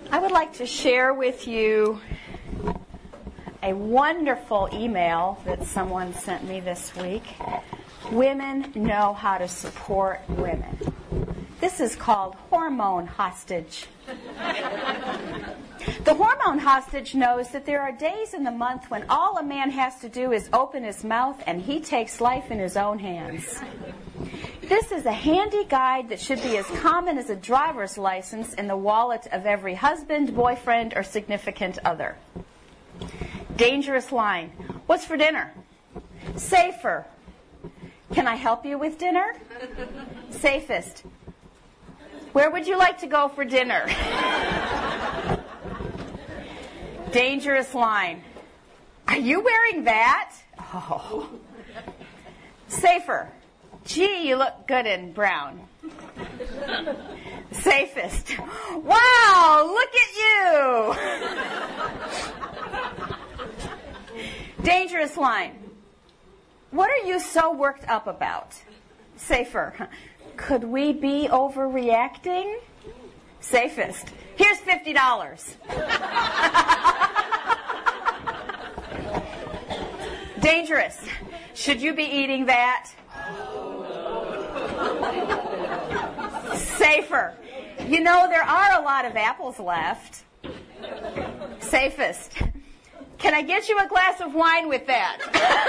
I would like to share with you a wonderful email that someone sent me this week. Women know how to support women. This is called hormone hostage. The hormone hostage knows that there are days in the month when all a man has to do is open his mouth and he takes life in his own hands. This is a handy guide that should be as common as a driver's license in the wallet of every husband, boyfriend, or significant other. Dangerous line. What's for dinner? Safer. Can I help you with dinner? Safest. Where would you like to go for dinner? Dangerous line. Are you wearing that? Oh. Safer. Gee, you look good in brown. Safest. Wow, look at you. Dangerous line. What are you so worked up about? Safer. Could we be overreacting? Safest. Here's $50. Dangerous. Should you be eating that? Safer. You know, there are a lot of apples left. Safest. Can I get you a glass of wine with that?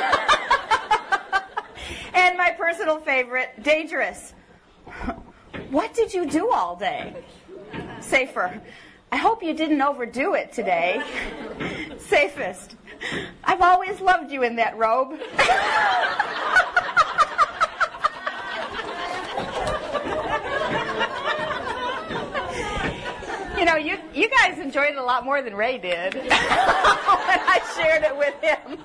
And my personal favorite, dangerous. What did you do all day? Safer. I hope you didn't overdo it today. Safest. I've always loved you in that robe. You know, you guys enjoyed it a lot more than Ray did when I shared it with him.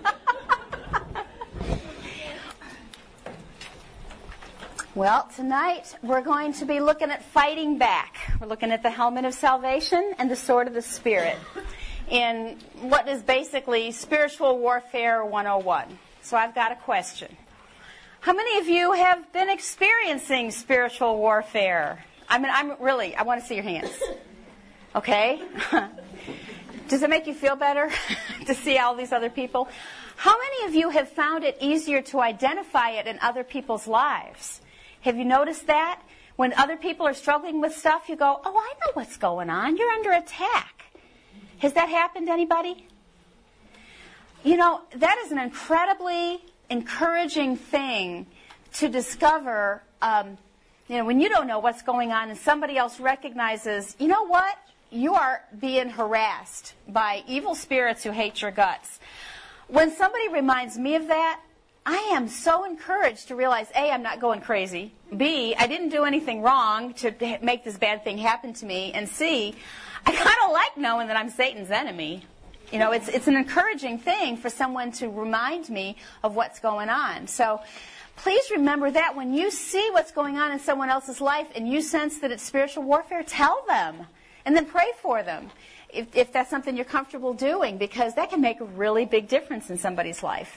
Well, tonight we're going to be looking at fighting back. We're looking at the helmet of salvation and the sword of the Spirit in what is basically Spiritual Warfare 101. So I've got a question. How many of you have been experiencing spiritual warfare? I want to see your hands. Okay? Does it make you feel better to see all these other people? How many of you have found it easier to identify it in other people's lives? Have you noticed that? When other people are struggling with stuff, you go, oh, I know what's going on. You're under attack. Has that happened to anybody? You know, that is an incredibly encouraging thing to discover, when you don't know what's going on and somebody else recognizes, you know what? You are being harassed by evil spirits who hate your guts. When somebody reminds me of that, I am so encouraged to realize, A, I'm not going crazy. B, I didn't do anything wrong to make this bad thing happen to me. And C, I kind of like knowing that I'm Satan's enemy. You know, it's an encouraging thing for someone to remind me of what's going on. So please remember that when you see what's going on in someone else's life and you sense that it's spiritual warfare, tell them. And then pray for them if that's something you're comfortable doing, because that can make a really big difference in somebody's life.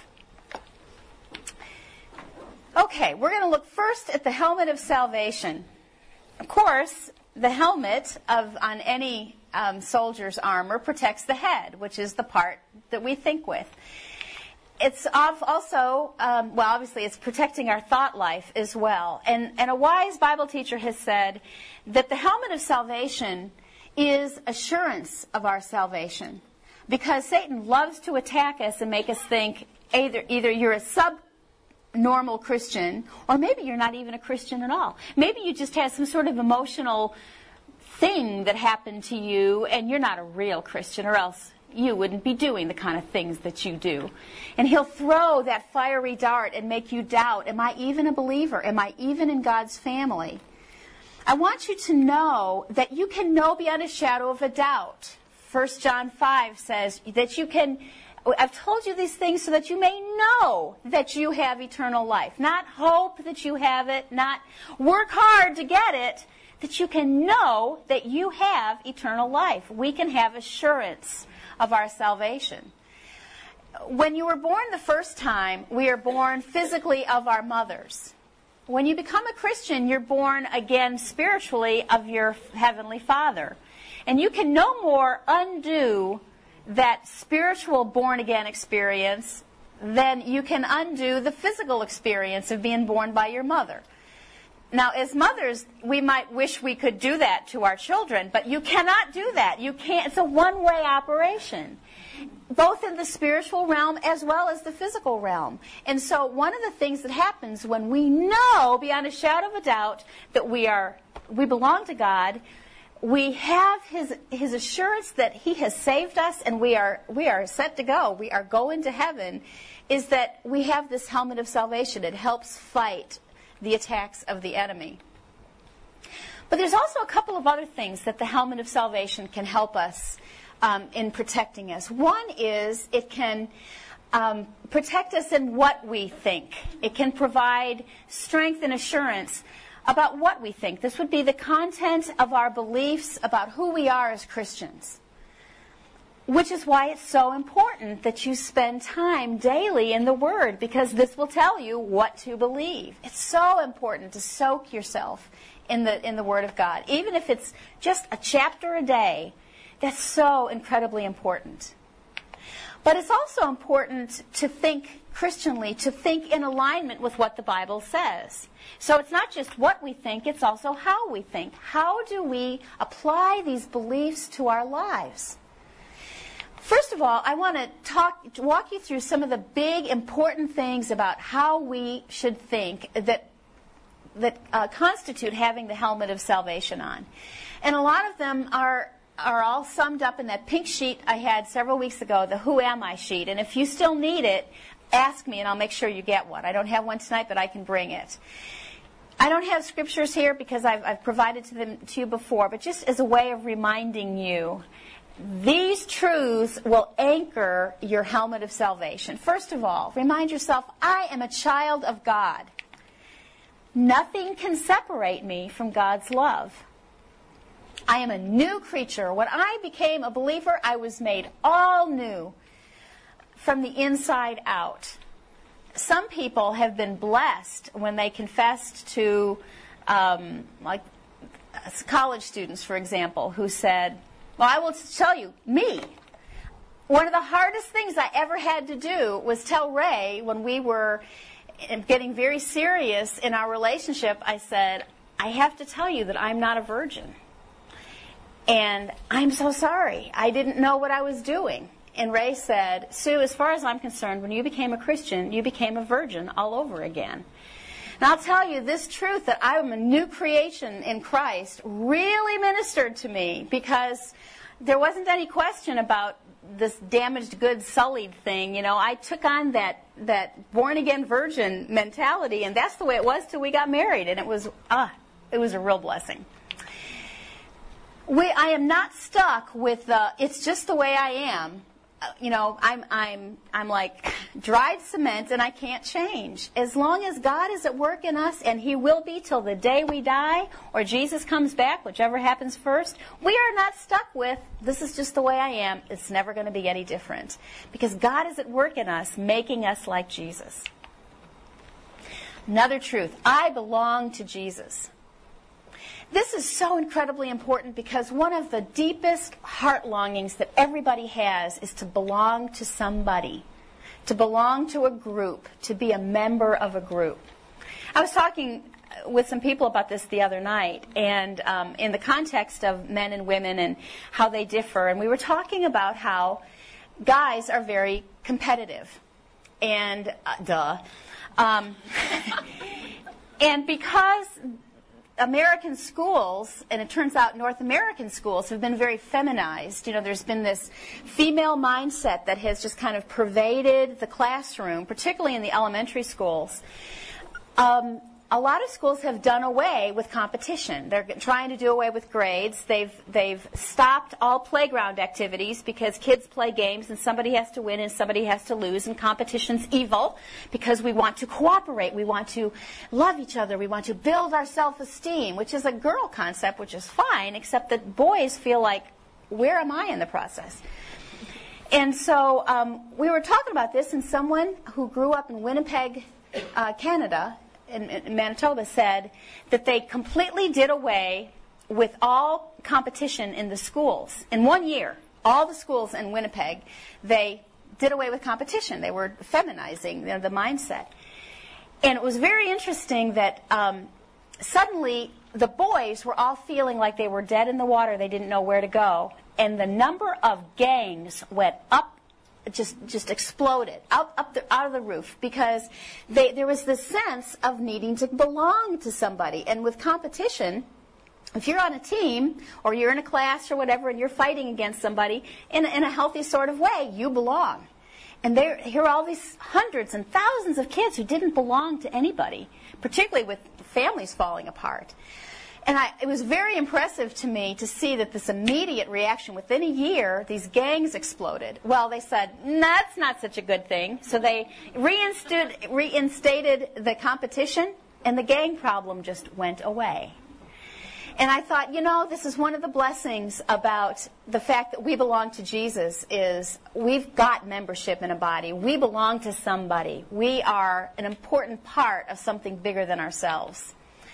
Okay, we're going to look first at the helmet of salvation. Of course, the helmet on any soldier's armor protects the head, which is the part that we think with. It's also, obviously, it's protecting our thought life as well. And a wise Bible teacher has said that the helmet of salvation is assurance of our salvation, because Satan loves to attack us and make us think either you're a subnormal Christian, or maybe you're not even a Christian at all. Maybe you just had some sort of emotional thing that happened to you and you're not a real Christian, or else you wouldn't be doing the kind of things that you do. And he'll throw that fiery dart and make you doubt, am I even a believer? Am I even in God's family? I want you to know that you can know beyond a shadow of a doubt. 1 John 5 says that you can, I've told you these things so that you may know that you have eternal life. Not hope that you have it, not work hard to get it, that you can know that you have eternal life. We can have assurance of our salvation. When you were born the first time, we are born physically of our mothers. When you become a Christian, you're born again spiritually of your Heavenly Father. And you can no more undo that spiritual born-again experience than you can undo the physical experience of being born by your mother. Now, as mothers, we might wish we could do that to our children, but you cannot do that. You can't. It's a one-way operation, both in the spiritual realm as well as the physical realm. And so one of the things that happens when we know beyond a shadow of a doubt that we belong to God, we have his assurance that he has saved us and we are set to go. We are going to heaven, is that we have this helmet of salvation. It helps fight the attacks of the enemy. But there's also a couple of other things that the helmet of salvation can help us in protecting us. One is it can protect us in what we think. It can provide strength and assurance about what we think. This would be the content of our beliefs about who we are as Christians. Which is why it's so important that you spend time daily in the Word, because this will tell you what to believe. It's so important to soak yourself in the Word of God. Even if it's just a chapter a day, that's so incredibly important. But it's also important to think Christianly, to think in alignment with what the Bible says. So it's not just what we think, it's also how we think. How do we apply these beliefs to our lives? First of all, I want to walk you through some of the big, important things about how we should think that constitute having the helmet of salvation on. And a lot of them are all summed up in that pink sheet I had several weeks ago, the Who Am I sheet. And if you still need it, ask me and I'll make sure you get one. I don't have one tonight, but I can bring it. I don't have scriptures here because I've provided them to you before, but just as a way of reminding you, these truths will anchor your helmet of salvation. First of all, remind yourself, I am a child of God. Nothing can separate me from God's love. I am a new creature. When I became a believer, I was made all new from the inside out. Some people have been blessed when they confessed to, like college students, for example, who said, well, I will tell you, me. One of the hardest things I ever had to do was tell Ray when we were getting very serious in our relationship, I said, I have to tell you that I'm not a virgin. And I'm so sorry. I didn't know what I was doing. And Ray said, Sue, as far as I'm concerned, when you became a Christian, you became a virgin all over again. And I'll tell you, this truth that I'm a new creation in Christ really ministered to me, because there wasn't any question about this damaged goods sullied thing. You know, I took on that born-again virgin mentality, and that's the way it was till we got married, and it was a real blessing. I am not stuck with it's just the way I am. You know, I'm like dried cement and I can't change. As long as God is at work in us, and He will be till the day we die or Jesus comes back, whichever happens first, we are not stuck with, this is just the way I am. It's never going to be any different. Because God is at work in us, making us like Jesus. Another truth, I belong to Jesus. This is so incredibly important because one of the deepest heart longings that everybody has is to belong to somebody, to belong to a group, to be a member of a group. I was talking with some people about this the other night, and in the context of men and women and how they differ, and we were talking about how guys are very competitive, and and because American schools, and it turns out North American schools, have been very feminized. You know, there's been this female mindset that has just kind of pervaded the classroom, particularly in the elementary schools. A lot of schools have done away with competition. They're trying to do away with grades. They've stopped all playground activities because kids play games and somebody has to win and somebody has to lose, and competition's evil because we want to cooperate. We want to love each other. We want to build our self-esteem, which is a girl concept, which is fine, except that boys feel like, where am I in the process? And so we were talking about this, and someone who grew up in Winnipeg, Canada, in Manitoba, said that they completely did away with all competition in the schools. In 1 year, all the schools in Winnipeg, they did away with competition. They were feminizing the mindset. And it was very interesting that suddenly the boys were all feeling like they were dead in the water. They didn't know where to go. And the number of gangs went up, just exploded, out of the roof, because there was this sense of needing to belong to somebody. And with competition, if you're on a team or you're in a class or whatever and you're fighting against somebody in a healthy sort of way, you belong. And here are all these hundreds and thousands of kids who didn't belong to anybody, particularly with families falling apart. And it was very impressive to me to see that this immediate reaction, within a year, these gangs exploded. Well, they said, that's not such a good thing. So they reinstated the competition, and the gang problem just went away. And I thought, this is one of the blessings about the fact that we belong to Jesus is we've got membership in a body. We belong to somebody. We are an important part of something bigger than ourselves.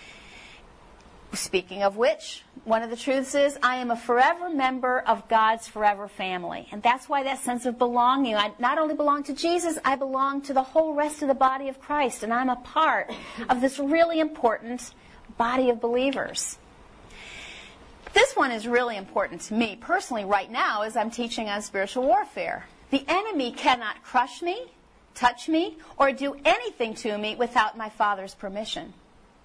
Speaking of which, one of the truths is I am a forever member of God's forever family. And that's why that sense of belonging. I not only belong to Jesus, I belong to the whole rest of the body of Christ. And I'm a part of this really important body of believers. This one is really important to me personally right now as I'm teaching on spiritual warfare. The enemy cannot crush me, touch me, or do anything to me without my Father's permission.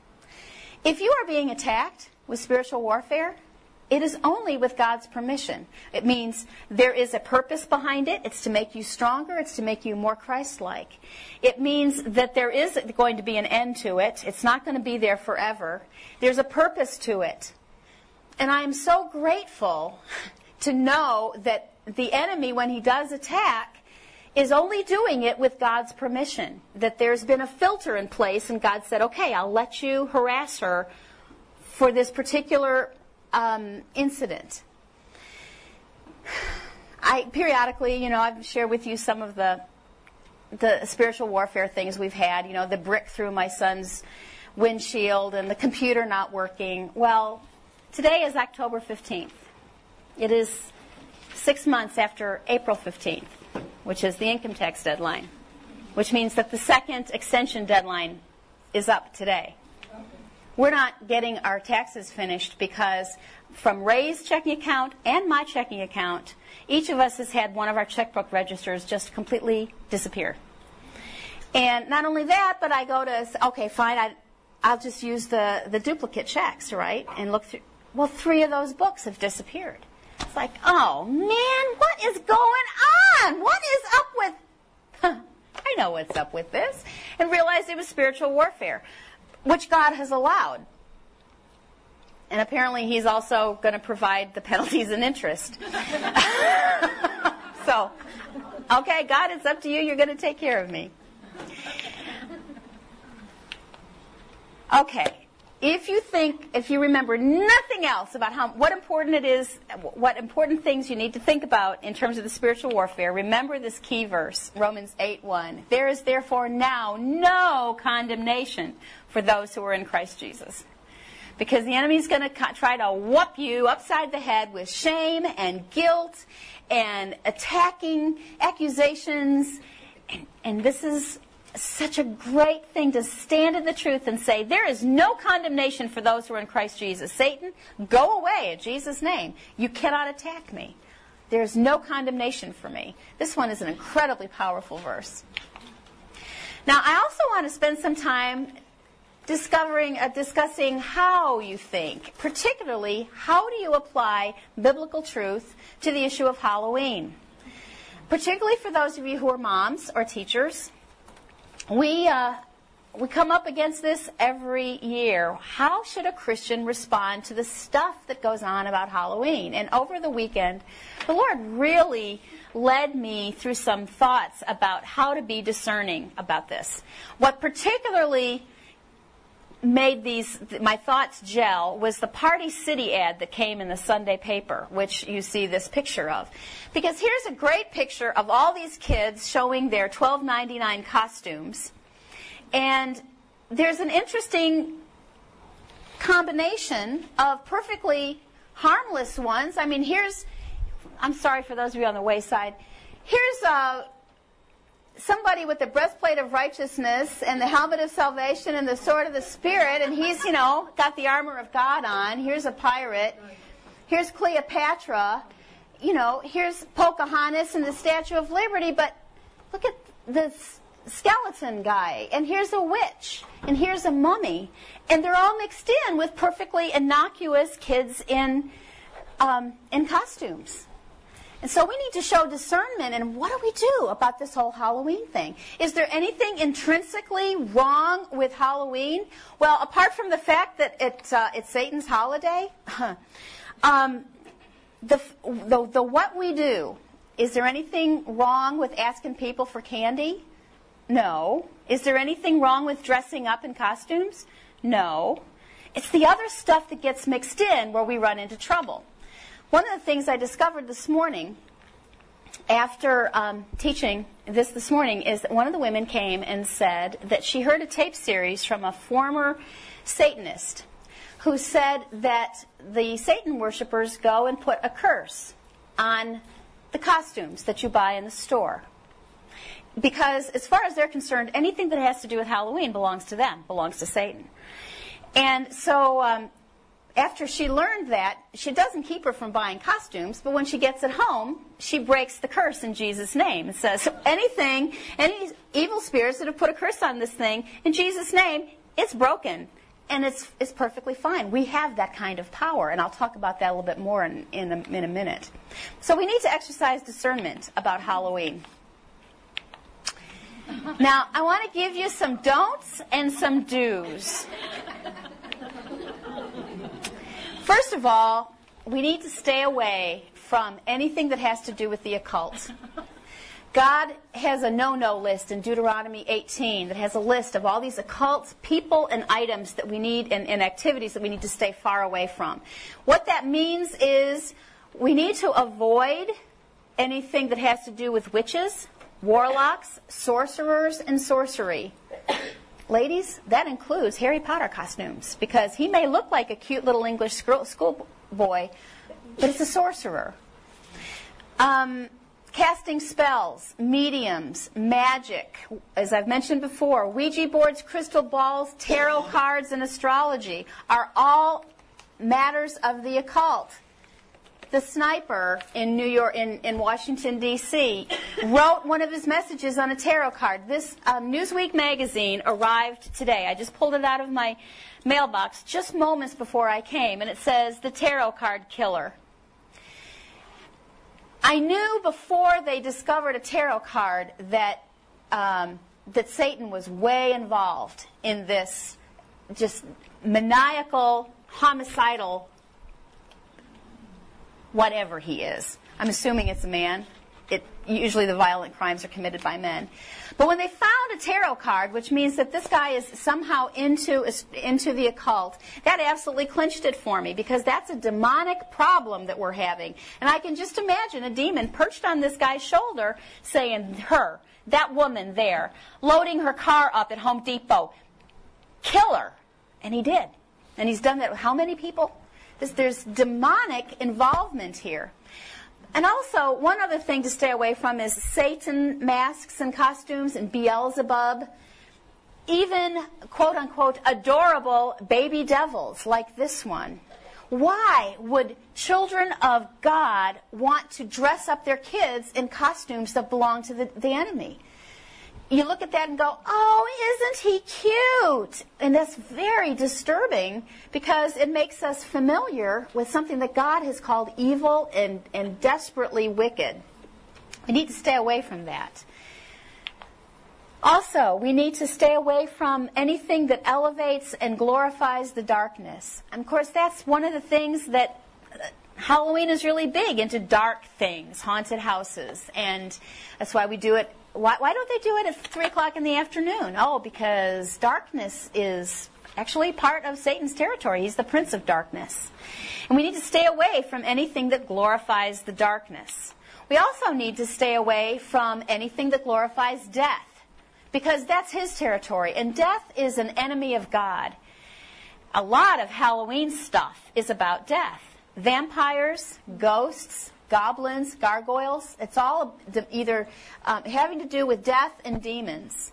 If you are being attacked with spiritual warfare, it is only with God's permission. It means there is a purpose behind it. It's to make you stronger. It's to make you more Christ-like. It means that there is going to be an end to it. It's not going to be there forever. There's a purpose to it. And I am so grateful to know that the enemy, when he does attack, is only doing it with God's permission. That there's been a filter in place, and God said, okay, I'll let you harass her for this particular incident. Periodically, I've shared with you some of the spiritual warfare things we've had. The brick through my son's windshield and the computer not working. Well, today is October 15th. It is 6 months after April 15th, which is the income tax deadline, which means that the second extension deadline is up today. We're not getting our taxes finished because from Ray's checking account and my checking account, each of us has had one of our checkbook registers just completely disappear. And not only that, but I go to, okay, fine, I'll just use the duplicate checks, right, and look through. Well, 3 of those books have disappeared. It's like, oh, man, what is going on? What is up with... I know what's up with this. And realized it was spiritual warfare, which God has allowed. And apparently he's also going to provide the penalties and interest. So, okay, God, it's up to you. You're going to take care of me. Okay. If you remember nothing else about what important it is, what important things you need to think about in terms of the spiritual warfare, remember this key verse, Romans 8:1. There is therefore now no condemnation for those who are in Christ Jesus. Because the enemy's going to try to whoop you upside the head with shame and guilt and attacking accusations. And this is such a great thing to stand in the truth and say, there is no condemnation for those who are in Christ Jesus. Satan, go away in Jesus' name. You cannot attack me. There is no condemnation for me. This one is an incredibly powerful verse. Now, I also want to spend some time discussing how you think. Particularly, how do you apply biblical truth to the issue of Halloween? Particularly for those of you who are moms or teachers. We come up against this every year. How should a Christian respond to the stuff that goes on about Halloween? And over the weekend, the Lord really led me through some thoughts about how to be discerning about this. What particularly made my thoughts gel was the Party City ad that came in the Sunday paper, which you see this picture of. Because here's a great picture of all these kids showing their $12.99 costumes. And there's an interesting combination of perfectly harmless ones. I mean, I'm sorry for those of you on the wayside. Here's somebody with the breastplate of righteousness and the helmet of salvation and the sword of the Spirit, and he's, got the armor of God on. Here's a pirate. Here's Cleopatra. Here's Pocahontas and the Statue of Liberty, but look at this skeleton guy, and here's a witch, and here's a mummy, and they're all mixed in with perfectly innocuous kids in costumes. And so we need to show discernment, and what do we do about this whole Halloween thing? Is there anything intrinsically wrong with Halloween? Well, apart from the fact that it's Satan's holiday, the what we do, is there anything wrong with asking people for candy? No. Is there anything wrong with dressing up in costumes? No. It's the other stuff that gets mixed in where we run into trouble. One of the things I discovered this morning, after teaching this morning, is that one of the women came and said that she heard a tape series from a former Satanist who said that the Satan worshipers go and put a curse on the costumes that you buy in the store. Because as far as they're concerned, anything that has to do with Halloween belongs to them, belongs to Satan. And so after she learned that, she doesn't keep her from buying costumes, but when she gets it home, she breaks the curse in Jesus' name and says, any evil spirits that have put a curse on this thing, in Jesus' name, it's broken. And it's perfectly fine. We have that kind of power, and I'll talk about that a little bit more in a minute. So we need to exercise discernment about Halloween. Now, I want to give you some don'ts and some do's. First of all, we need to stay away from anything that has to do with the occult. God has a no-no list in Deuteronomy 18 that has a list of all these occult people and items that we need and activities that we need to stay far away from. What that means is we need to avoid anything that has to do with witches, warlocks, sorcerers, and sorcery. Ladies, that includes Harry Potter costumes, because he may look like a cute little English schoolboy, but it's a sorcerer. Casting spells, mediums, magic, as I've mentioned before, Ouija boards, crystal balls, tarot cards, and astrology are all matters of the occult. The sniper in New York, in Washington, D.C., wrote one of his messages on a tarot card. This Newsweek magazine arrived today. I just pulled it out of my mailbox just moments before I came, and it says, "The Tarot Card Killer." I knew before they discovered a tarot card that Satan was way involved in this just maniacal, homicidal whatever he is. I'm assuming it's a man. Usually the violent crimes are committed by men. But when they found a tarot card, which means that this guy is somehow into the occult, that absolutely clinched it for me, because that's a demonic problem that we're having. And I can just imagine a demon perched on this guy's shoulder saying, "Her, that woman there, loading her car up at Home Depot, kill her." And he did. And he's done that with how many people? There's demonic involvement here. And also, one other thing to stay away from is Satan masks and costumes and Beelzebub. Even, quote-unquote, adorable baby devils like this one. Why would children of God want to dress up their kids in costumes that belong to the enemy? You look at that and go, "Oh, isn't he cute?" And that's very disturbing, because it makes us familiar with something that God has called evil and desperately wicked. We need to stay away from that. Also, we need to stay away from anything that elevates and glorifies the darkness. And of course, that's one of the things that Halloween is really big into, dark things, haunted houses. And that's why we do it. Why don't they do it at 3 o'clock in the afternoon? Oh, because darkness is actually part of Satan's territory. He's the prince of darkness. And we need to stay away from anything that glorifies the darkness. We also need to stay away from anything that glorifies death, because that's his territory. And death is an enemy of God. A lot of Halloween stuff is about death. Vampires, ghosts, goblins, gargoyles. It's all either having to do with death and demons.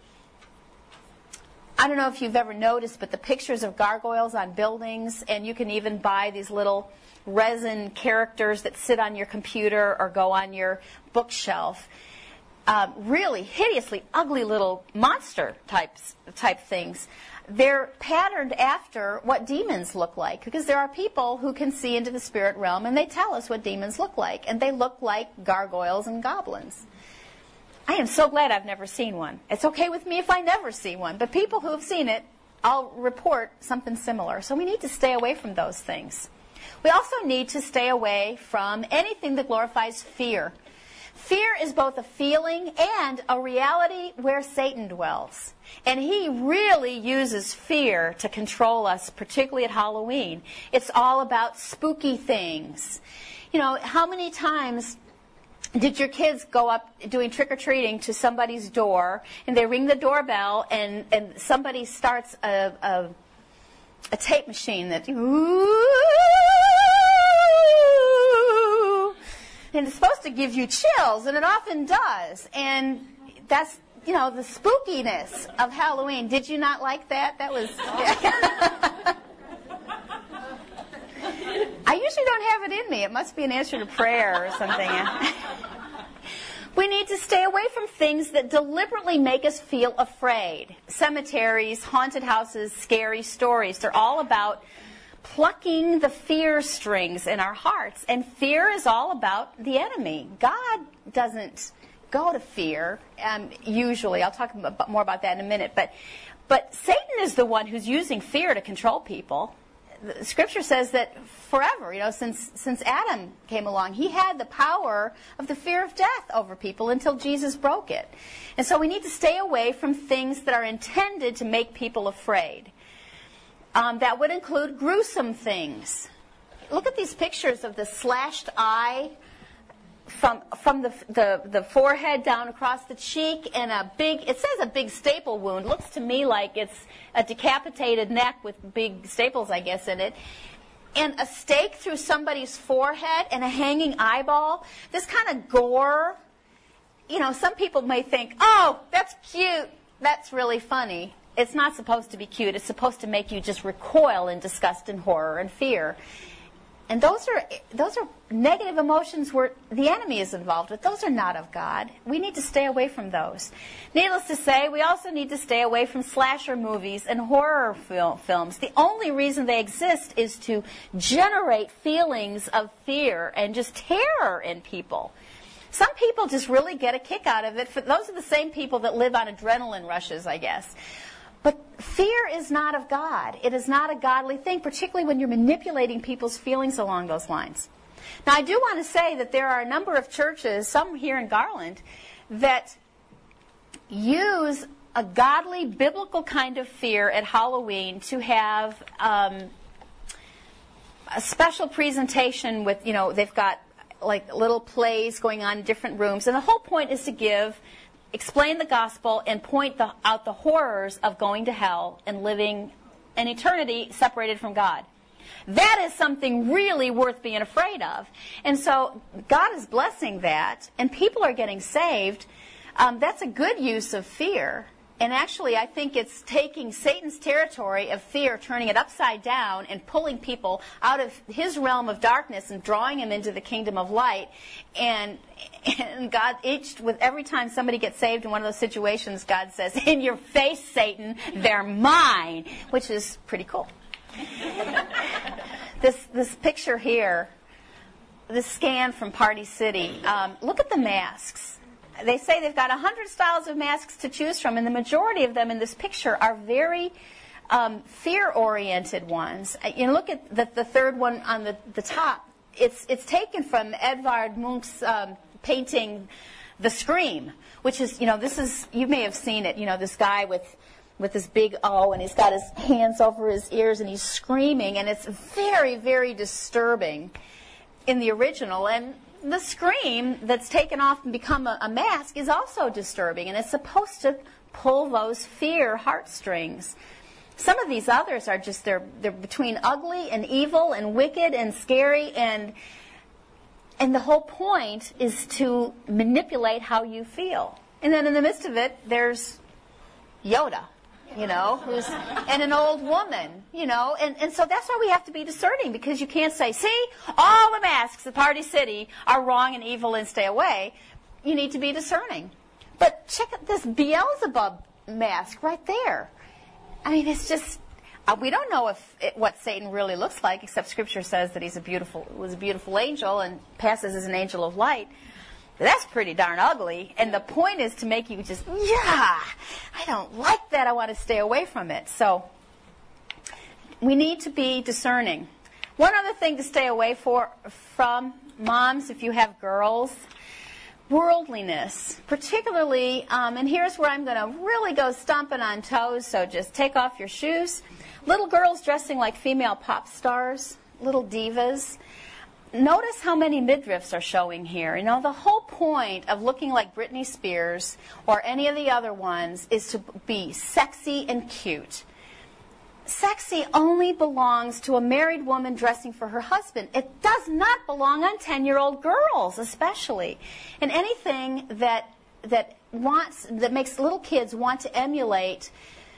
I don't know if you've ever noticed, but the pictures of gargoyles on buildings, and you can even buy these little resin characters that sit on your computer or go on your bookshelf. Really hideously ugly little monster type things. They're patterned after what demons look like, because there are people who can see into the spirit realm and they tell us what demons look like, and they look like gargoyles and goblins. I am so glad I've never seen one. It's okay with me if I never see one, but people who have seen it, I'll report something similar. So we need to stay away from those things. We also need to stay away from anything that glorifies fear. Fear is both a feeling and a reality where Satan dwells. And he really uses fear to control us, particularly at Halloween. It's all about spooky things. You know, how many times did your kids go up doing trick-or-treating to somebody's door, and they ring the doorbell, and somebody starts a tape machine that... And it's supposed to give you chills, and it often does. And that's, you know, the spookiness of Halloween. Did you not like that? That was... I usually don't have it in me. It must be an answer to prayer or something. We need to stay away from things that deliberately make us feel afraid. Cemeteries, haunted houses, scary stories. They're all about plucking the fear strings in our hearts. And fear is all about the enemy. God doesn't go to fear, usually. I'll talk more about that in a minute. But Satan is the one who's using fear to control people. The Scripture says that forever, you know, since Adam came along, he had the power of the fear of death over people until Jesus broke it. And so we need to stay away from things that are intended to make people afraid. That would include gruesome things. Look at these pictures of the slashed eye from the forehead down across the cheek, and it says a big staple wound. Looks to me like it's a decapitated neck with big staples, I guess, in it. And a stake through somebody's forehead and a hanging eyeball. This kind of gore, you know, some people may think, oh, that's cute, that's really funny. It's not supposed to be cute. It's supposed to make you just recoil in disgust and horror and fear. And those are negative emotions where the enemy is involved with. Those are not of God. We need to stay away from those. Needless to say, we also need to stay away from slasher movies and horror films. The only reason they exist is to generate feelings of fear and just terror in people. Some people just really get a kick out of it. Those are the same people that live on adrenaline rushes, I guess. But fear is not of God. It is not a godly thing, particularly when you're manipulating people's feelings along those lines. Now, I do want to say that there are a number of churches, some here in Garland, that use a godly, biblical kind of fear at Halloween to have a special presentation with, you know, they've got like little plays going on in different rooms. And the whole point is to explain the gospel and point out the horrors of going to hell and living an eternity separated from God. That is something really worth being afraid of. And so God is blessing that, and people are getting saved. That's a good use of fear. And actually, I think it's taking Satan's territory of fear, turning it upside down, and pulling people out of his realm of darkness and drawing them into the kingdom of light. And God, with every time somebody gets saved in one of those situations, God says, "In your face, Satan, they're mine," which is pretty cool. This picture here, this scan from Party City, look at the masks. They say they've got 100 styles of masks to choose from, and the majority of them in this picture are very fear-oriented ones. You know, look at the third one on the top. It's taken from Edvard Munch's painting The Scream, which is, you know, you may have seen it, you know, this guy with this big O, and he's got his hands over his ears, and he's screaming, and it's very, very disturbing in the original. And the scream that's taken off and become a mask is also disturbing, and it's supposed to pull those fear heartstrings. Some of these others are just, they're between ugly and evil and wicked and scary, and the whole point is to manipulate how you feel. And then in the midst of it, there's Yoda, and an old woman, and so that's why we have to be discerning, because you can't say, see, all the masks at Party City are wrong and evil and stay away. You need to be discerning. But check out this Beelzebub mask right there. I mean, it's just, we don't know what Satan really looks like, except Scripture says that was a beautiful angel and passes as an angel of light. That's pretty darn ugly. And the point is to make you just, I don't like that. I want to stay away from it. So we need to be discerning. One other thing to stay away from, moms, if you have girls, worldliness, particularly, and here's where I'm going to really go stomping on toes, so just take off your shoes. Little girls dressing like female pop stars, little divas. Notice how many midriffs are showing here. The whole point of looking like Britney Spears or any of the other ones is to be sexy and cute. Sexy only belongs to a married woman dressing for her husband. It does not belong on 10-year-old girls, especially. And anything that makes little kids want to emulate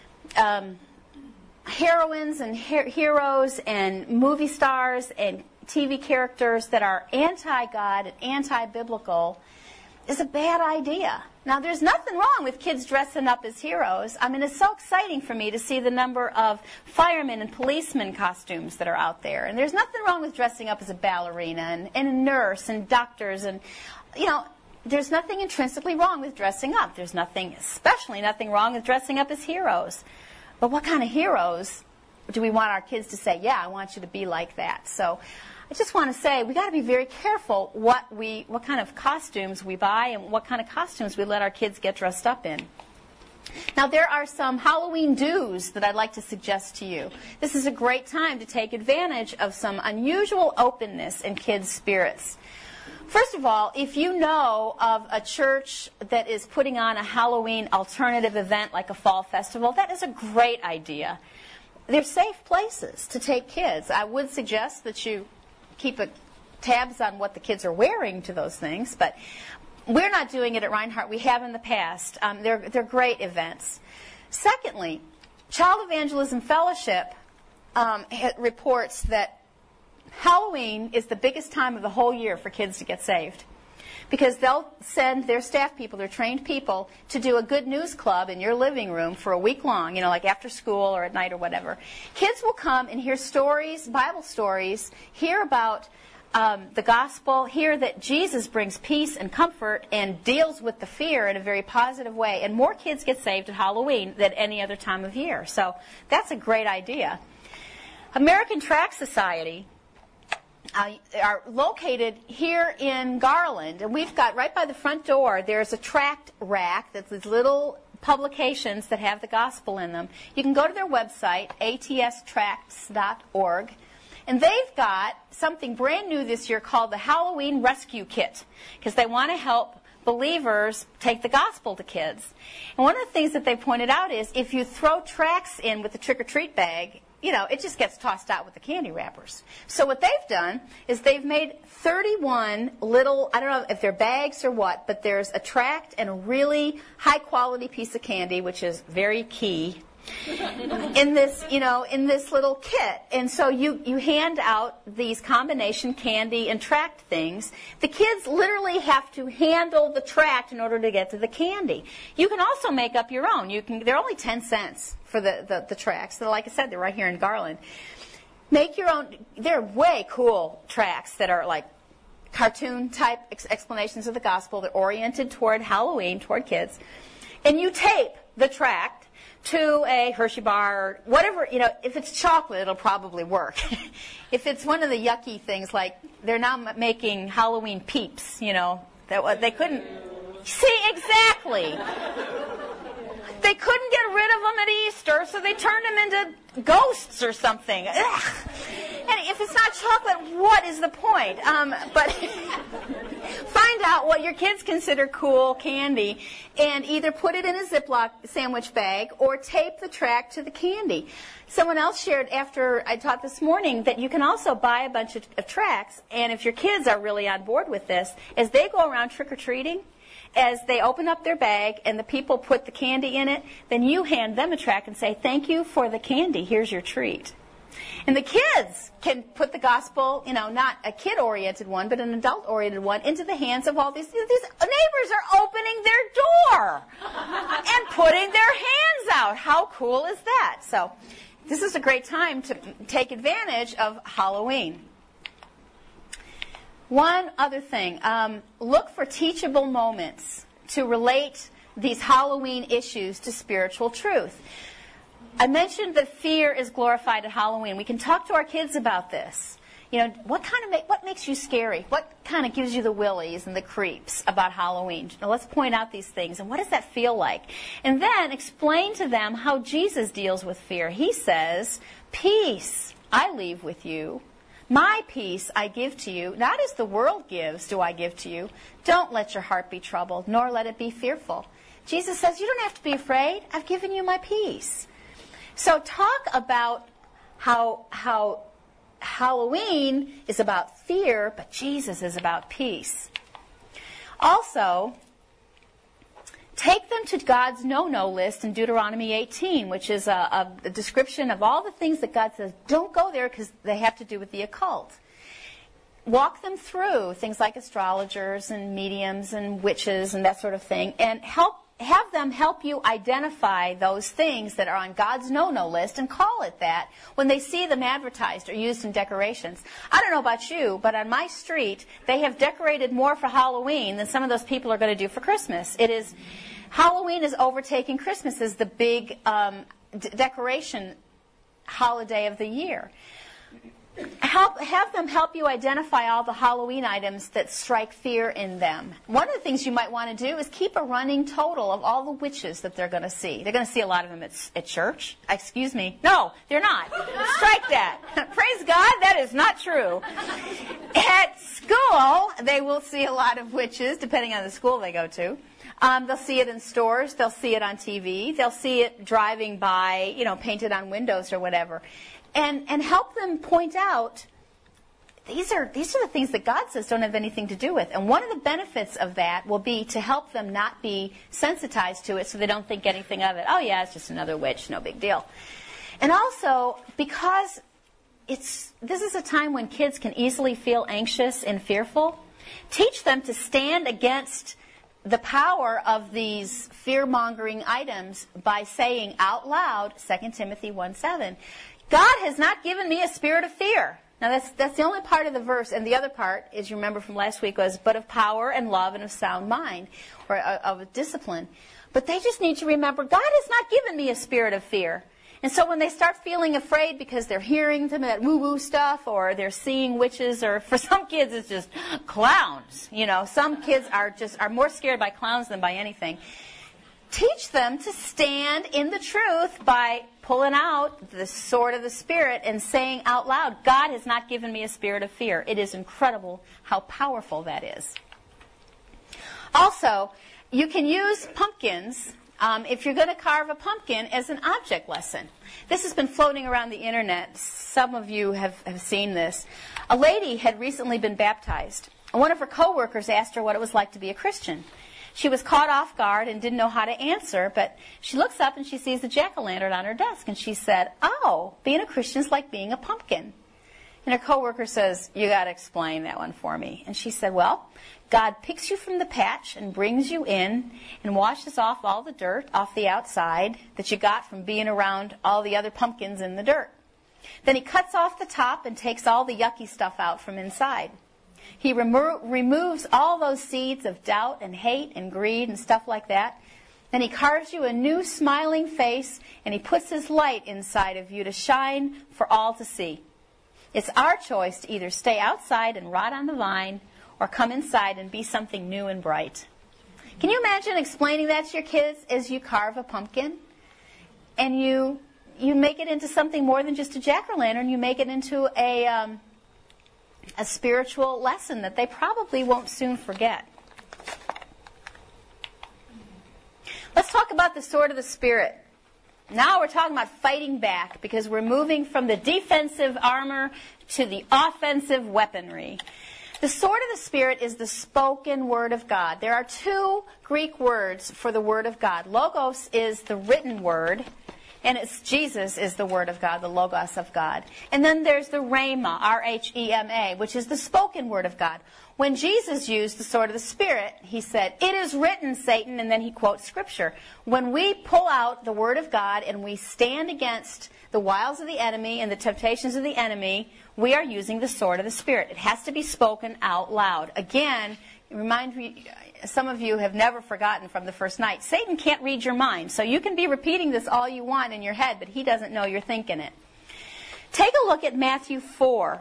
heroines and heroes and movie stars and TV characters that are anti-God and anti-biblical is a bad idea. Now, there's nothing wrong with kids dressing up as heroes. I mean, it's so exciting for me to see the number of firemen and policemen costumes that are out there. And there's nothing wrong with dressing up as a ballerina and a nurse and doctors. And, there's nothing intrinsically wrong with dressing up. There's especially nothing wrong with dressing up as heroes. But what kind of heroes do we want our kids to say, yeah, I want you to be like that? So I just want to say we got to be very careful what kind of costumes we buy and what kind of costumes we let our kids get dressed up in. Now, there are some Halloween do's that I'd like to suggest to you. This is a great time to take advantage of some unusual openness in kids' spirits. First of all, if you know of a church that is putting on a Halloween alternative event like a fall festival, that is a great idea. They're safe places to take kids. I would suggest that you keep tabs on what the kids are wearing to those things, but we're not doing it at Reinhardt. We have in the past. They're great events. Secondly, Child Evangelism Fellowship reports that Halloween is the biggest time of the whole year for kids to get saved, because they'll send their staff people, their trained people, to do a good news club in your living room for a week long, like after school or at night or whatever. Kids will come and hear stories, Bible stories, hear about the gospel, hear that Jesus brings peace and comfort and deals with the fear in a very positive way. And more kids get saved at Halloween than any other time of year. So that's a great idea. American Tract Society are located here in Garland, and we've got right by the front door, there's a tract rack that's these little publications that have the gospel in them. You can go to their website, atstracts.org, and they've got something brand new this year called the Halloween Rescue Kit, because they want to help believers take the gospel to kids. And one of the things that they pointed out is if you throw tracts in with the trick-or-treat bag, it just gets tossed out with the candy wrappers. So what they've done is they've made 31 little, I don't know if they're bags or what, but there's a tract and a really high-quality piece of candy, which is very key, in this little kit. And so you hand out these combination candy and tract things. The kids literally have to handle the tract in order to get to the candy. You can also make up your own. They're only 10 cents for the tracts. So like I said, they're right here in Garland. Make your own. They're way cool tracts that are like cartoon-type explanations of the gospel. They're oriented toward Halloween, toward kids. And you tape the tract to a Hershey bar, or whatever, if it's chocolate, it'll probably work. If it's one of the yucky things, like they're now making Halloween Peeps, that they couldn't. See, exactly. They couldn't get rid of them at Easter, so they turned them into ghosts or something. Ugh. And if it's not chocolate, what is the point? But find out what your kids consider cool candy and either put it in a Ziploc sandwich bag or tape the track to the candy. Someone else shared after I taught this morning that you can also buy a bunch of tracks, and if your kids are really on board with this, as they go around trick-or-treating, as they open up their bag and the people put the candy in it, then you hand them a track and say, "Thank you for the candy. Here's your treat." And the kids can put the gospel, not a kid-oriented one, but an adult-oriented one, into the hands of all these neighbors are opening their door and putting their hands out. How cool is that? So this is a great time to take advantage of Halloween. One other thing, look for teachable moments to relate these Halloween issues to spiritual truth. I mentioned that fear is glorified at Halloween. We can talk to our kids about this. What makes you scary? What kind of gives you the willies and the creeps about Halloween? Now, let's point out these things. And what does that feel like? And then explain to them how Jesus deals with fear. He says, "Peace I leave with you. My peace I give to you. Not as the world gives do I give to you. Don't let your heart be troubled, nor let it be fearful." Jesus says, you don't have to be afraid. I've given you my peace. So talk about how Halloween is about fear, but Jesus is about peace. Also, take them to God's no-no list in Deuteronomy 18, which is a description of all the things that God says, don't go there because they have to do with the occult. Walk them through things like astrologers and mediums and witches and that sort of thing, and have them help you identify those things that are on God's no-no list and call it that when they see them advertised or used in decorations. I don't know about you, but on my street, they have decorated more for Halloween than some of those people are going to do for Christmas. Halloween is overtaking Christmas as the big decoration holiday of the year. Have them help you identify all the Halloween items that strike fear in them. One of the things you might want to do is keep a running total of all the witches that they're going to see. They're going to see a lot of them at church. Excuse me. No, they're not. Strike that. Praise God, that is not true. At school, they will see a lot of witches, depending on the school they go to. They'll see it in stores. They'll see it on TV. They'll see it driving by, painted on windows or whatever. And help them point out, these are the things that God says don't have anything to do with. And one of the benefits of that will be to help them not be sensitized to it so they don't think anything of it. Oh, yeah, it's just another witch, no big deal. And also, because this is a time when kids can easily feel anxious and fearful, teach them to stand against the power of these fear-mongering items by saying out loud, 2 Timothy 1:7, God has not given me a spirit of fear. Now that's the only part of the verse, and the other part, as you remember from last week, was but of power and love and of sound mind, or of discipline. But they just need to remember, God has not given me a spirit of fear. And so when they start feeling afraid because they're hearing some of that woo-woo stuff, or they're seeing witches, or for some kids it's just clowns. Some kids are more scared by clowns than by anything. Teach them to stand in the truth by pulling out the sword of the Spirit and saying out loud, God has not given me a spirit of fear. It is incredible how powerful that is. Also, you can use pumpkins if you're going to carve a pumpkin as an object lesson. This has been floating around the internet. Some of you have seen this. A lady had recently been baptized. One of her coworkers asked her what it was like to be a Christian. She was caught off guard and didn't know how to answer, but she looks up and she sees a jack-o'-lantern on her desk, and she said, "Oh, being a Christian is like being a pumpkin." And her coworker says, "You got to explain that one for me." And she said, "Well, God picks you from the patch and brings you in and washes off all the dirt off the outside that you got from being around all the other pumpkins in the dirt. Then he cuts off the top and takes all the yucky stuff out from inside. He removes all those seeds of doubt and hate and greed and stuff like that. Then he carves you a new smiling face, and he puts his light inside of you to shine for all to see. It's our choice to either stay outside and rot on the vine or come inside and be something new and bright." Can you imagine explaining that to your kids as you carve a pumpkin? And you make it into something more than just a jack-o'-lantern. You make it into a spiritual lesson that they probably won't soon forget. Let's talk about the sword of the Spirit. Now we're talking about fighting back because we're moving from the defensive armor to the offensive weaponry. The sword of the Spirit is the spoken word of God. There are two Greek words for the word of God. Logos is the written word, and Jesus is the word of God, the Logos of God. And then there's the Rhema, R-H-E-M-A, which is the spoken word of God. When Jesus used the sword of the Spirit, he said, "It is written, Satan," and then he quotes Scripture. When we pull out the word of God and we stand against the wiles of the enemy and the temptations of the enemy, we are using the sword of the Spirit. It has to be spoken out loud. Again, remind me, some of you have never forgotten from the first night, Satan can't read your mind. So you can be repeating this all you want in your head, but he doesn't know you're thinking it. Take a look at Matthew 4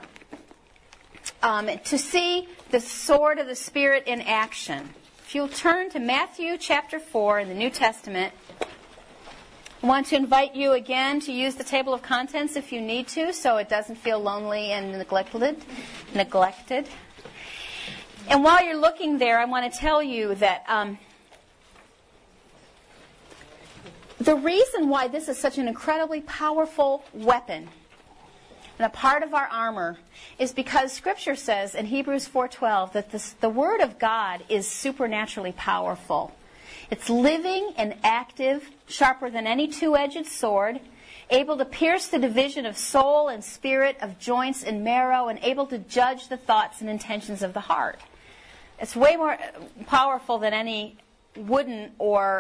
to see the sword of the Spirit in action. If you'll turn to Matthew chapter 4 in the New Testament, I want to invite you again to use the table of contents if you need to, so it doesn't feel lonely and neglected. And while you're looking there, I want to tell you that the reason why this is such an incredibly powerful weapon and a part of our armor is because Scripture says in Hebrews 4:12 that the Word of God is supernaturally powerful. It's living and active, sharper than any two-edged sword, able to pierce the division of soul and spirit, of joints and marrow, and able to judge the thoughts and intentions of the heart. It's way more powerful than any wooden or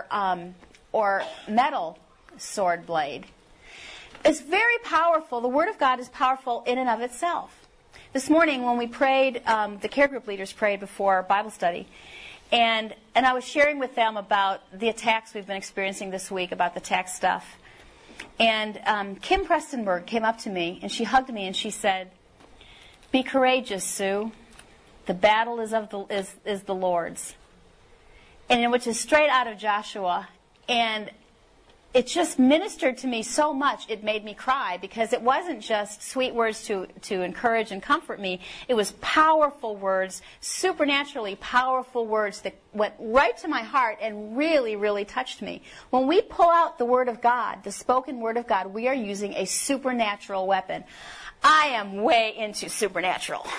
metal sword blade. It's very powerful. The Word of God is powerful in and of itself. This morning when we prayed, the care group leaders prayed before Bible study, and I was sharing with them about the attacks we've been experiencing this week, about the tax stuff. And Kim Prestonberg came up to me, and she hugged me, and she said, "Be courageous, Sue. The battle is the Lord's," and which is straight out of Joshua. And it just ministered to me so much it made me cry, because it wasn't just sweet words to encourage and comfort me. It was powerful words, supernaturally powerful words that went right to my heart and really, really touched me. When we pull out the Word of God, the spoken Word of God, we are using a supernatural weapon. I am way into supernatural.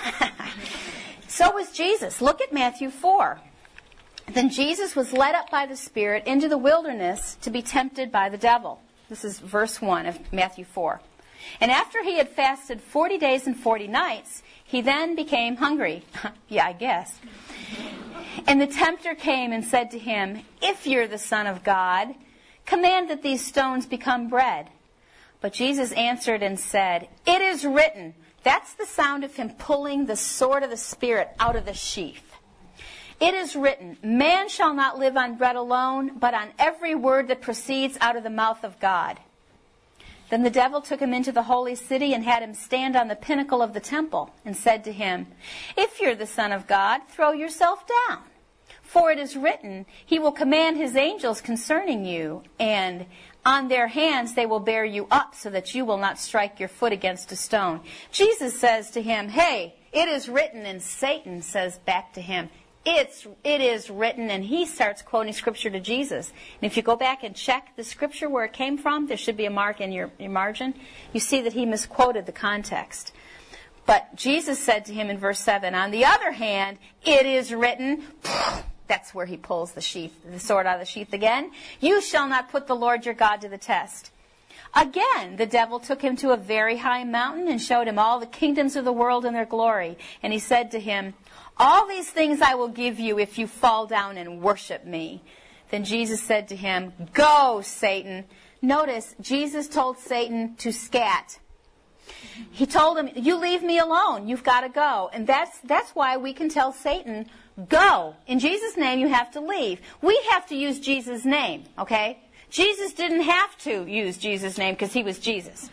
So was Jesus. Look at Matthew 4. Then Jesus was led up by the Spirit into the wilderness to be tempted by the devil. This is verse 1 of Matthew 4. And after he had fasted 40 days and 40 nights, he then became hungry. Yeah, I guess. And the tempter came and said to him, "If you're the Son of God, command that these stones become bread." But Jesus answered and said, "It is written." That's the sound of him pulling the sword of the Spirit out of the sheath. "It is written, man shall not live on bread alone, but on every word that proceeds out of the mouth of God." Then the devil took him into the holy city and had him stand on the pinnacle of the temple and said to him, "If you're the Son of God, throw yourself down. For it is written, he will command his angels concerning you, and on their hands they will bear you up so that you will not strike your foot against a stone." Jesus says to him, "Hey, it is written," and Satan says back to him, It is written, and he starts quoting Scripture to Jesus. And if you go back and check the Scripture where it came from, there should be a mark in your margin. You see that he misquoted the context. But Jesus said to him in verse 7, "On the other hand, it is written," that's where he pulls the sword out of the sheath again, "You shall not put the Lord your God to the test." Again, the devil took him to a very high mountain and showed him all the kingdoms of the world and their glory. And he said to him, "All these things I will give you if you fall down and worship me." Then Jesus said to him, "Go, Satan." Notice, Jesus told Satan to scat. He told him, "You leave me alone. You've got to go." And that's why we can tell Satan, "Go. In Jesus' name, you have to leave." We have to use Jesus' name, okay? Jesus didn't have to use Jesus' name because he was Jesus.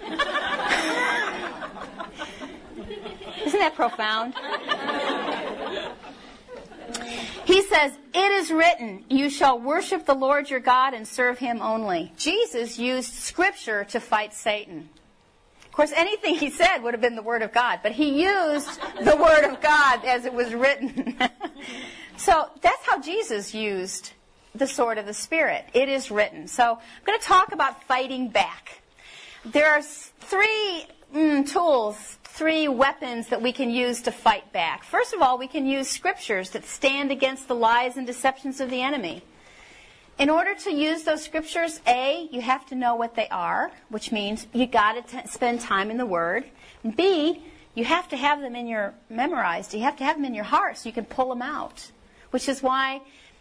Isn't that profound? He says, "It is written, you shall worship the Lord your God and serve him only." Jesus used Scripture to fight Satan. Of course, anything he said would have been the Word of God, but he used the Word of God as it was written. So that's how Jesus used the sword of the Spirit. It is written. So I'm going to talk about fighting back. There are three tools, three weapons that we can use to fight back. First of all, we can use scriptures that stand against the lies and deceptions of the enemy. In order to use those scriptures, A, you have to know what they are, which means you got to spend time in the Word. B, you have to have them memorized. You have to have them in your heart so you can pull them out. Which is why,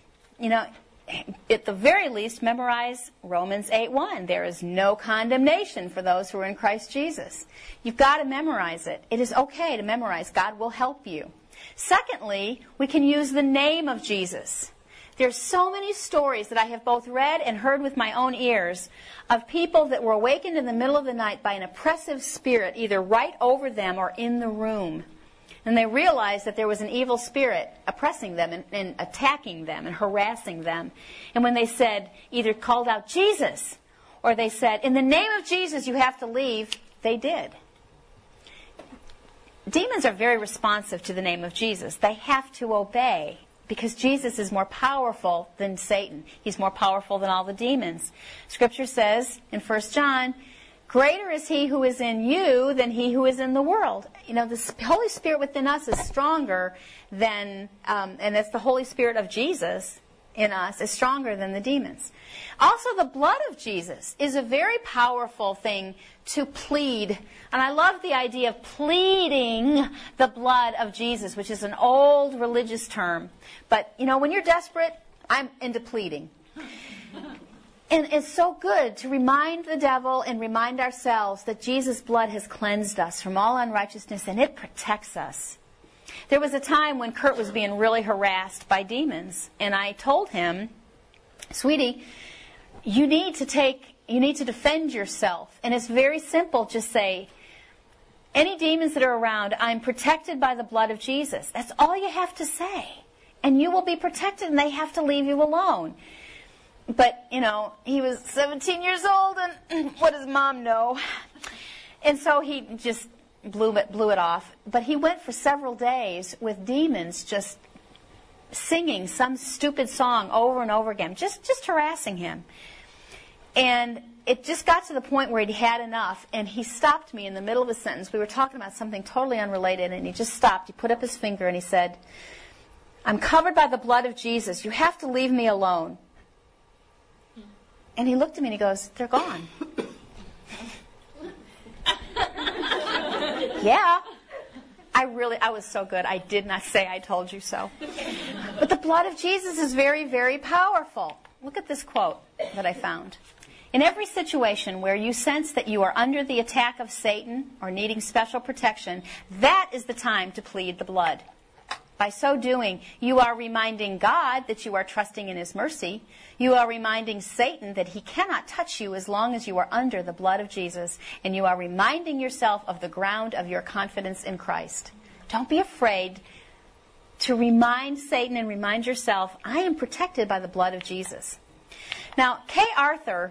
at the very least, memorize Romans 8:1. There is no condemnation for those who are in Christ Jesus. You've got to memorize it. It is okay to memorize. God will help you. Secondly, we can use the name of Jesus. There's so many stories that I have both read and heard with my own ears of people that were awakened in the middle of the night by an oppressive spirit, either right over them or in the room. And they realized that there was an evil spirit oppressing them and attacking them and harassing them. And when they said, either called out Jesus, or they said, in the name of Jesus you have to leave, they did. Demons are very responsive to the name of Jesus. They have to obey, because Jesus is more powerful than Satan. He's more powerful than all the demons. Scripture says in 1 John, greater is he who is in you than he who is in the world. The Holy Spirit within us is stronger than, and it's the Holy Spirit of Jesus in us, is stronger than the demons. Also, the blood of Jesus is a very powerful thing to plead. And I love the idea of pleading the blood of Jesus, which is an old religious term. But, when you're desperate, I'm into pleading. And it's so good to remind the devil and remind ourselves that Jesus' blood has cleansed us from all unrighteousness, and it protects us. There was a time when Kurt was being really harassed by demons, and I told him, sweetie, you need to defend yourself. And it's very simple. Just say, any demons that are around, I'm protected by the blood of Jesus. That's all you have to say. And you will be protected, and they have to leave you alone. But, he was 17 years old, and what does mom know? And so he just blew it off. But he went for several days with demons just singing some stupid song over and over again, just harassing him. And it just got to the point where he'd had enough, and he stopped me in the middle of a sentence. We were talking about something totally unrelated, and he just stopped. He put up his finger, and he said, I'm covered by the blood of Jesus. You have to leave me alone. And he looked at me and he goes, they're gone. Yeah. I was so good. I did not say I told you so. But the blood of Jesus is very, very powerful. Look at this quote that I found. In every situation where you sense that you are under the attack of Satan or needing special protection, that is the time to plead the blood. By so doing, you are reminding God that you are trusting in His mercy. You are reminding Satan that he cannot touch you as long as you are under the blood of Jesus. And you are reminding yourself of the ground of your confidence in Christ. Don't be afraid to remind Satan and remind yourself, I am protected by the blood of Jesus. Now, Kay Arthur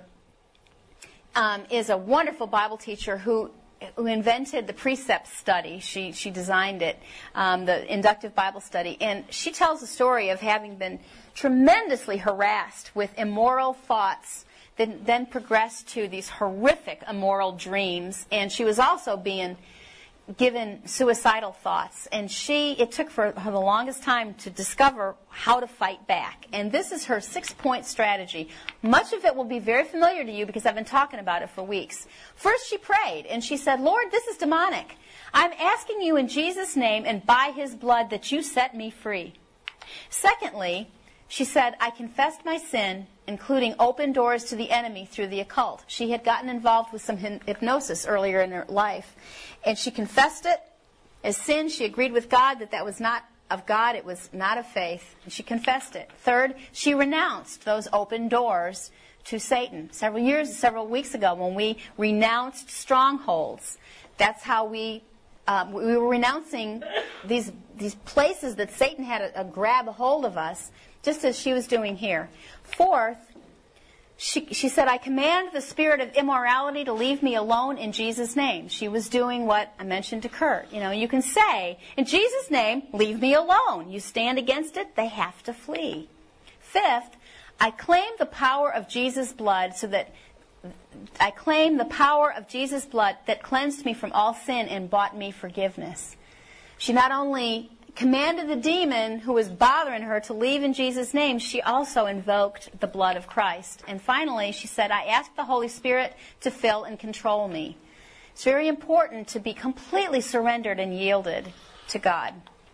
is a wonderful Bible teacher who invented the precept study. She designed it, the inductive Bible study. And she tells the story of having been tremendously harassed with immoral thoughts that then progressed to these horrific immoral dreams. And she was also being given suicidal thoughts. And it took her the longest time to discover how to fight back. And this is her 6-point strategy. Much of it will be very familiar to you because I've been talking about it for weeks. First, she prayed, and she said, Lord, this is demonic. I'm asking you in Jesus' name and by His blood that you set me free. Secondly, she said, I confessed my sin, including open doors to the enemy through the occult. She had gotten involved with some hypnosis earlier in her life. And she confessed it as sin. She agreed with God that was not of God. It was not of faith. And she confessed it. Third, she renounced those open doors to Satan. Several weeks ago, when we renounced strongholds, that's how we were renouncing these places that Satan had a grab hold of us, just as she was doing here. Fourth, she said, I command the spirit of immorality to leave me alone in Jesus' name. She was doing what I mentioned to Kurt. You can say, in Jesus' name, leave me alone. You stand against it, they have to flee. Fifth, I claim the power of Jesus' blood I claim the power of Jesus' blood that cleansed me from all sin and bought me forgiveness. She not only commanded the demon who was bothering her to leave in Jesus' name, she also invoked the blood of Christ. And finally, she said, I ask the Holy Spirit to fill and control me. It's very important to be completely surrendered and yielded to God.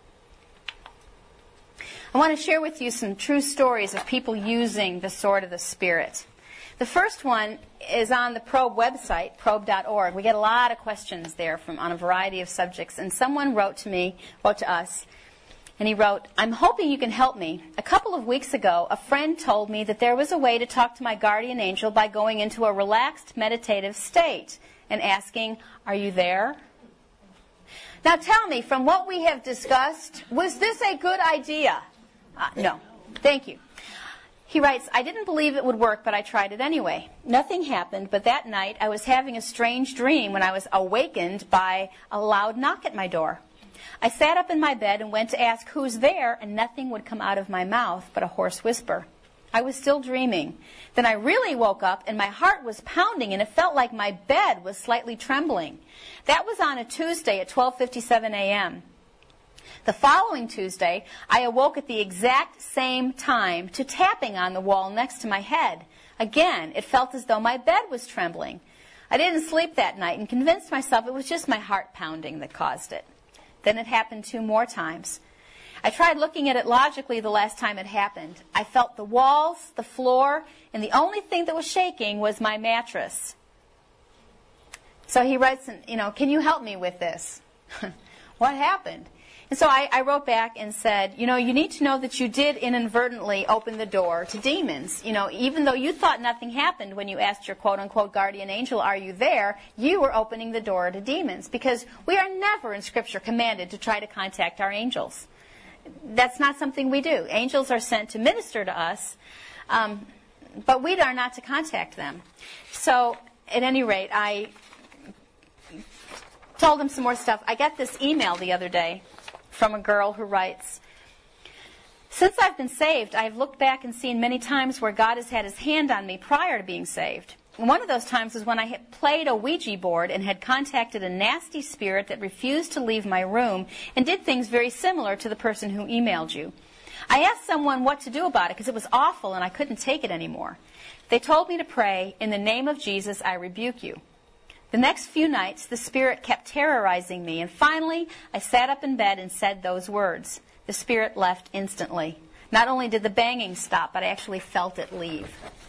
I want to share with you some true stories of people using the sword of the Spirit. The first one is on the Probe website, probe.org. We get a lot of questions there on a variety of subjects. And someone wrote to us, and he wrote, I'm hoping you can help me. A couple of weeks ago, a friend told me that there was a way to talk to my guardian angel by going into a relaxed meditative state and asking, are you there? Now tell me, from what we have discussed, was this a good idea? No. Thank you. He writes, I didn't believe it would work, but I tried it anyway. Nothing happened, but that night I was having a strange dream when I was awakened by a loud knock at my door. I sat up in my bed and went to ask who's there, and nothing would come out of my mouth but a hoarse whisper. I was still dreaming. Then I really woke up, and my heart was pounding, and it felt like my bed was slightly trembling. That was on a Tuesday at 12:57 a.m. The following Tuesday, I awoke at the exact same time to tapping on the wall next to my head. Again, it felt as though my bed was trembling. I didn't sleep that night and convinced myself it was just my heart pounding that caused it. Then it happened 2 more times. I tried looking at it logically the last time it happened. I felt the walls, the floor, and the only thing that was shaking was my mattress. So he writes, can you help me with this? What happened? And so I wrote back and said, you need to know that you did inadvertently open the door to demons. Even though you thought nothing happened when you asked your quote-unquote guardian angel, are you there? You were opening the door to demons, because we are never in Scripture commanded to try to contact our angels. That's not something we do. Angels are sent to minister to us, but we are not to contact them. So, at any rate, I told him some more stuff. I got this email the other day from a girl who writes, since I've been saved, I've looked back and seen many times where God has had his hand on me prior to being saved. And one of those times was when I had played a Ouija board and had contacted a nasty spirit that refused to leave my room and did things very similar to the person who emailed you. I asked someone what to do about it because it was awful and I couldn't take it anymore. They told me to pray, in the name of Jesus, I rebuke you. The next few nights, the spirit kept terrorizing me, and finally, I sat up in bed and said those words. The spirit left instantly. Not only did the banging stop, but I actually felt it leave.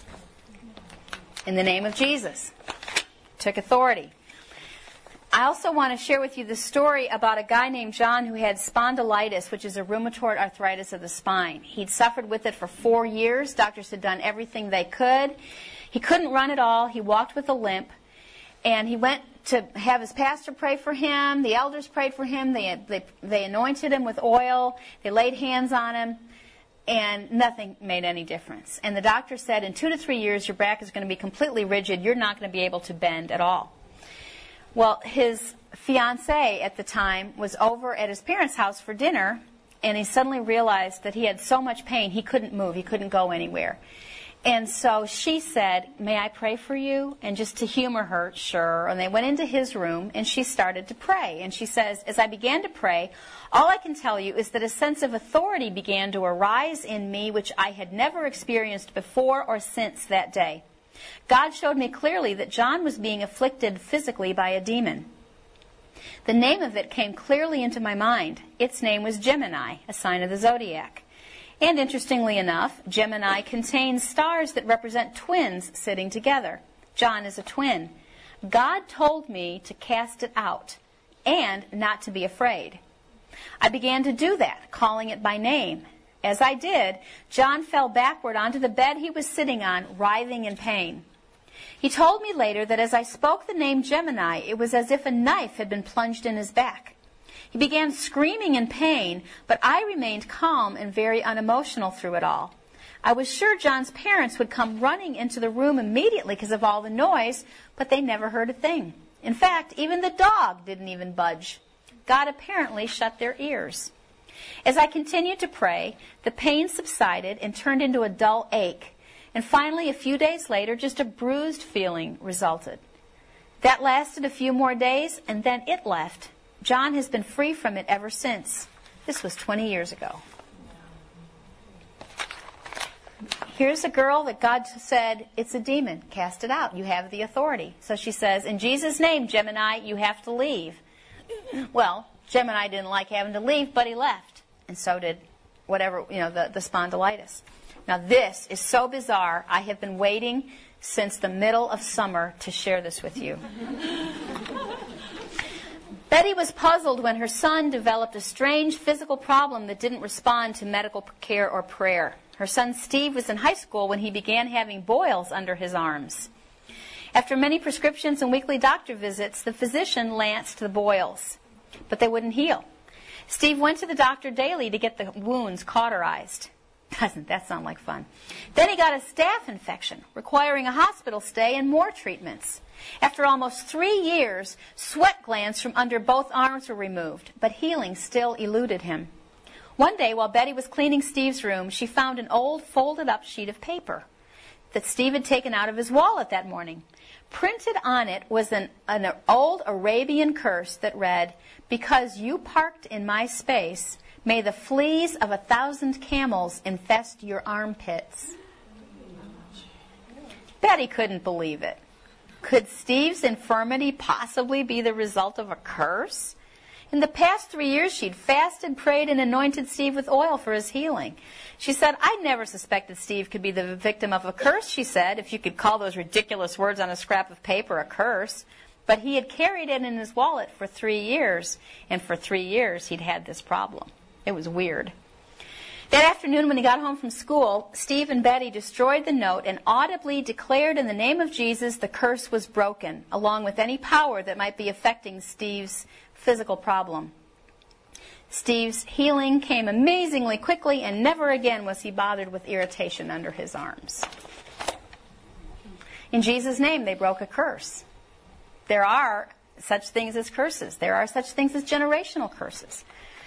In the name of Jesus. Took authority. I also want to share with you the story about a guy named John who had spondylitis, which is a rheumatoid arthritis of the spine. He'd suffered with it for 4 years. Doctors had done everything they could. He couldn't run at all. He walked with a limp. And he went to have his pastor pray for him. The elders prayed for him. They anointed him with oil. They laid hands on him. And nothing made any difference. And the doctor said, in 2 to 3 years, your back is going to be completely rigid. You're not going to be able to bend at all. Well, his fiancée at the time was over at his parents' house for dinner. And he suddenly realized that he had so much pain, he couldn't move. He couldn't go anywhere. And so she said, may I pray for you? And just to humor her, sure. And they went into his room, and she started to pray. And she says, as I began to pray, all I can tell you is that a sense of authority began to arise in me, which I had never experienced before or since that day. God showed me clearly that John was being afflicted physically by a demon. The name of it came clearly into my mind. Its name was Gemini, a sign of the zodiac. And interestingly enough, Gemini contains stars that represent twins sitting together. John is a twin. God told me to cast it out and not to be afraid. I began to do that, calling it by name. As I did, John fell backward onto the bed he was sitting on, writhing in pain. He told me later that as I spoke the name Gemini, it was as if a knife had been plunged in his back. He began screaming in pain, but I remained calm and very unemotional through it all. I was sure John's parents would come running into the room immediately because of all the noise, but they never heard a thing. In fact, even the dog didn't even budge. God apparently shut their ears. As I continued to pray, the pain subsided and turned into a dull ache. And finally, a few days later, just a bruised feeling resulted. That lasted a few more days, and then it left. John has been free from it ever since. This was 20 years ago. Here's a girl that God said, it's a demon. Cast it out. You have the authority. So she says, in Jesus' name, Gemini, you have to leave. Well, Gemini didn't like having to leave, but he left. And so did whatever, the spondylitis. Now this is so bizarre. I have been waiting since the middle of summer to share this with you. Betty was puzzled when her son developed a strange physical problem that didn't respond to medical care or prayer. Her son Steve was in high school when he began having boils under his arms. After many prescriptions and weekly doctor visits, the physician lanced the boils, but they wouldn't heal. Steve went to the doctor daily to get the wounds cauterized. Doesn't that sound like fun? Then he got a staph infection, requiring a hospital stay and more treatments. After almost 3 years, sweat glands from under both arms were removed, but healing still eluded him. One day, while Betty was cleaning Steve's room, she found an old folded-up sheet of paper that Steve had taken out of his wallet that morning. Printed on it was an old Arabian curse that read, "Because you parked in my space, may the fleas of 1,000 camels infest your armpits." Betty couldn't believe it. Could Steve's infirmity possibly be the result of a curse? In the past 3 years, she'd fasted, prayed, and anointed Steve with oil for his healing. She said, "I never suspected Steve could be the victim of a curse," she said, "if you could call those ridiculous words on a scrap of paper a curse." But he had carried it in his wallet for 3 years, and for 3 years he'd had this problem. It was weird. That afternoon when he got home from school, Steve and Betty destroyed the note and audibly declared in the name of Jesus the curse was broken, along with any power that might be affecting Steve's physical problem. Steve's healing came amazingly quickly, and never again was he bothered with irritation under his arms. In Jesus' name, they broke a curse. There are such things as curses. There are such things as generational curses.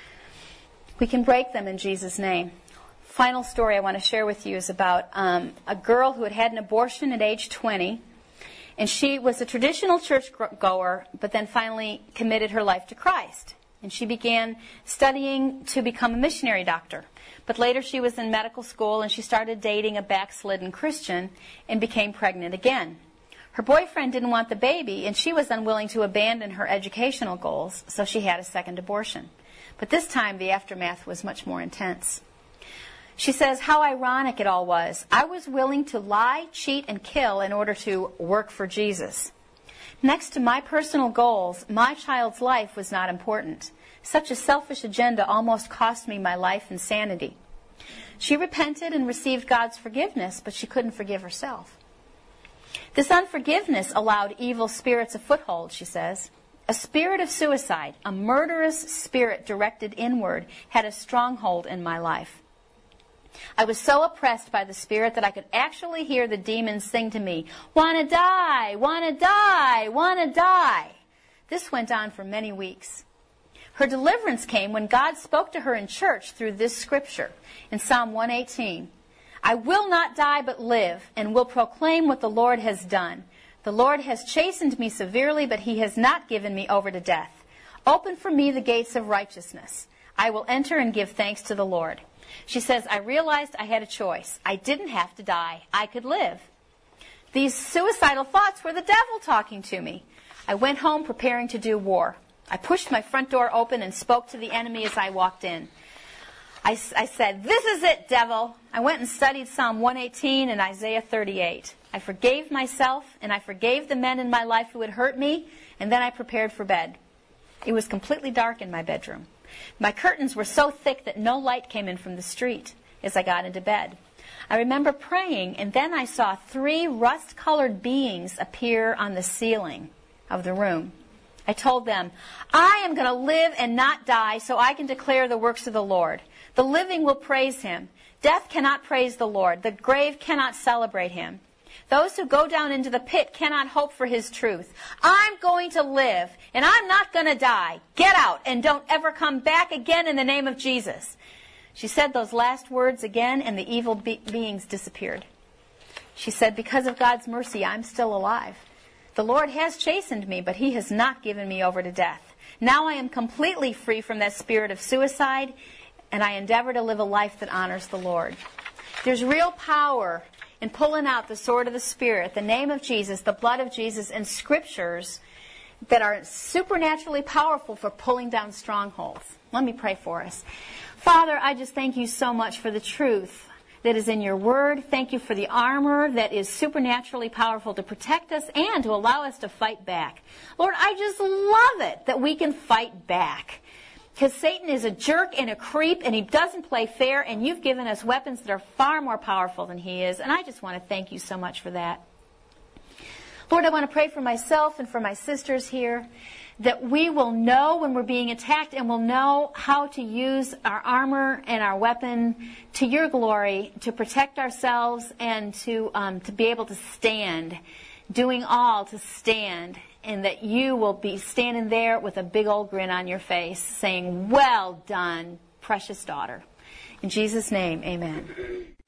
We can break them in Jesus' name. Final story I want to share with you is about a girl who had an abortion at age 20. And she was a traditional church goer, but then finally committed her life to Christ. And she began studying to become a missionary doctor. But later she was in medical school, and she started dating a backslidden Christian and became pregnant again. Her boyfriend didn't want the baby, and she was unwilling to abandon her educational goals, so she had a second abortion. But this time the aftermath was much more intense. She says, how ironic it all was. I was willing to lie, cheat, and kill in order to work for Jesus. Next to my personal goals, my child's life was not important. Such a selfish agenda almost cost me my life and sanity. She repented and received God's forgiveness, but she couldn't forgive herself. This unforgiveness allowed evil spirits a foothold, she says. A spirit of suicide, a murderous spirit directed inward, had a stronghold in my life. I was so oppressed by the spirit that I could actually hear the demons sing to me, "Wanna die, wanna die, wanna die." This went on for many weeks. Her deliverance came when God spoke to her in church through this scripture in Psalm 118. I will not die but live, and will proclaim what the Lord has done. The Lord has chastened me severely, but he has not given me over to death. Open for me the gates of righteousness. I will enter and give thanks to the Lord. She says, I realized I had a choice. I didn't have to die. I could live. These suicidal thoughts were the devil talking to me. I went home preparing to do war. I pushed my front door open and spoke to the enemy as I walked in. I said, this is it, devil. I went and studied Psalm 118 and Isaiah 38. I forgave myself, and I forgave the men in my life who had hurt me, and then I prepared for bed. It was completely dark in my bedroom. My curtains were so thick that no light came in from the street as I got into bed. I remember praying, and then I saw 3 rust-colored beings appear on the ceiling of the room. I told them, I am going to live and not die so I can declare the works of the Lord. The living will praise him. Death cannot praise the Lord. The grave cannot celebrate him. Those who go down into the pit cannot hope for his truth. I'm going to live, and I'm not going to die. Get out, and don't ever come back again in the name of Jesus. She said those last words again, and the evil beings disappeared. She said, because of God's mercy, I'm still alive. The Lord has chastened me, but He has not given me over to death. Now I am completely free from that spirit of suicide, and I endeavor to live a life that honors the Lord. There's real power in pulling out the sword of the Spirit, the name of Jesus, the blood of Jesus, and scriptures that are supernaturally powerful for pulling down strongholds. Let me pray for us. Father, I just thank you so much for the truth that is in your word. Thank you for the armor that is supernaturally powerful to protect us and to allow us to fight back. Lord, I just love it that we can fight back. Because Satan is a jerk and a creep, and he doesn't play fair, and you've given us weapons that are far more powerful than he is, and I just want to thank you so much for that. Lord, I want to pray for myself and for my sisters here, that we will know when we're being attacked, and we'll know how to use our armor and our weapon to your glory, to protect ourselves and to be able to stand, doing all to stand, and that you will be standing there with a big old grin on your face saying, well done, precious daughter. In Jesus' name, amen.